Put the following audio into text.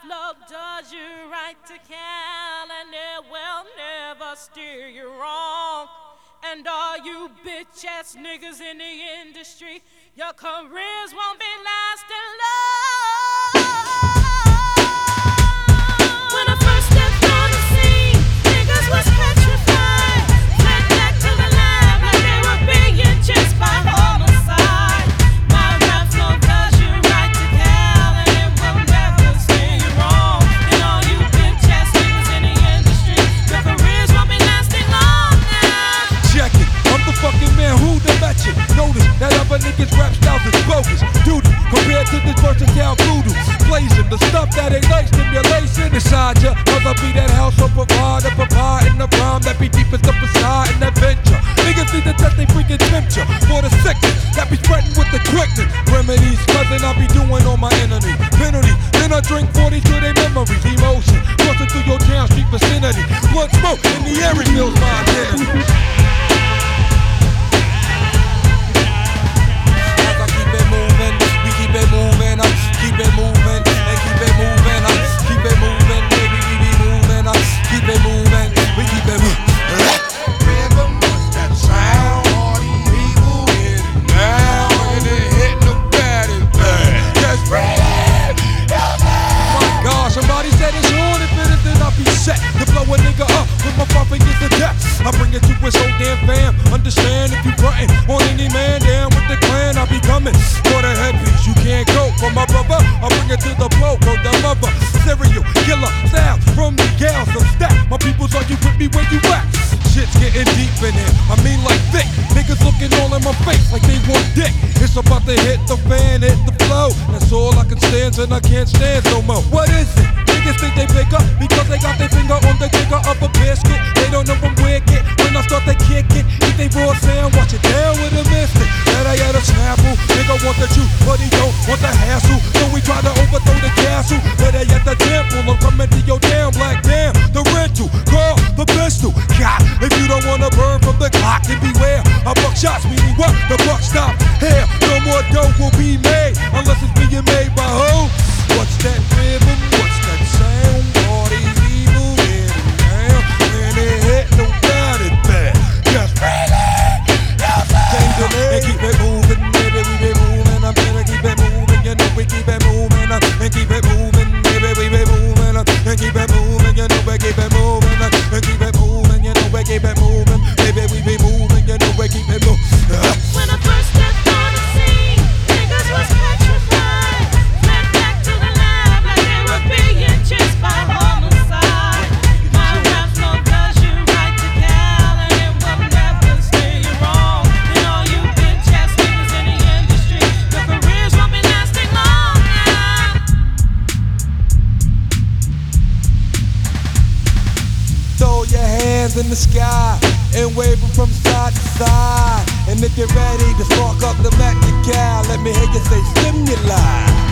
flow does you right to Cal, and it will never steer you wrong. And all you bitch-ass niggas in the industry, your careers won't be lasting long. When I first stepped on the scene, niggas was petrified. Fled back to the lab like they were being chased by homicide. My rap flow does you right to Cal, and it will never steer you wrong. And all you bitch-ass niggas in the industry, your careers won't be lasting long now. Check it, I'm the fucking man who the bet you. Notice that other niggas' rap styles is bogus. Duty compared to this versatile voodoo. Blazing the stuff that ain't like stimulation inside ya. Cause I be that household provider, providing the rhyme that be deepest up inside an adventure. Niggas need to test they freaking temperature for the sickness that be spreading with the quickness. Remedies, cousin, I be doing on my enemy. Penalty, then I drink 40 to their memories. Emotion, crossing through your town street vicinity. Blood smoke in the air reveals my identity. Keep it moving, keep it moving, and keep it moving, keep it moving, baby, we be moving, keep it moving, we keep it moving. Rhythm, what's that sound? All these people get it now, and it hit the bad and bad. Just breathe, my God, somebody said it's on, if it is, then I'll be set to blow a nigga up with my bumping is the death. I bring it to his whole damn fam. Understand if you frontin' on any man, down with the clan, I be coming for the headpiece. You can't go for my brother. I bring it to the blow, for the mother. Serial killer style from the gals of stack. My peoples, are you with me where you at? Shit's getting deep in here. I mean like thick. Niggas looking all in my face like they want dick. It's about to hit the fan, hit the flow. That's all I can stand, and I can't stand no more. What is it? Niggas think they bigger because they got their finger on the trigger of a biscuit. They don't know I'm wicked. When I start to kick it, eat they raw sound, watch it down with a mystic. That I got a snapple. Nigga want the truth, but he don't want the hassle. So we try to overthrow the castle. But they at the temple, I'm coming to your damn black damn. The rental, call the pistol. God, if you don't wanna burn from the clock, then beware. A buck shots, meaning what? The buck stop here. No more dough will be made unless it's being made by who? What's that rhythm? What's that sound? All these people getting down, and they hit no doubt it bad. Just and keep it moving, baby, we be moving. I'm gonna keep it moving, you know we keep it moving. And keep it moving, baby, we be moving. And keep it moving, you know we keep it moving. And keep it moving, you know we keep it moving. Baby, we be moving, you know we keep it moving. When I first stepped on the scene, niggas was petrified. Fled back to the lab like they were being chased by homicide. My rap flow does you right to Cal, and it will never steer you wrong. And all you bitch-ass niggas in the industry, your careers won't be lasting long now. Throw your hands in the sky and wave them from side to side. And if you're ready to spark up the Mac, let me hear you say stimuli.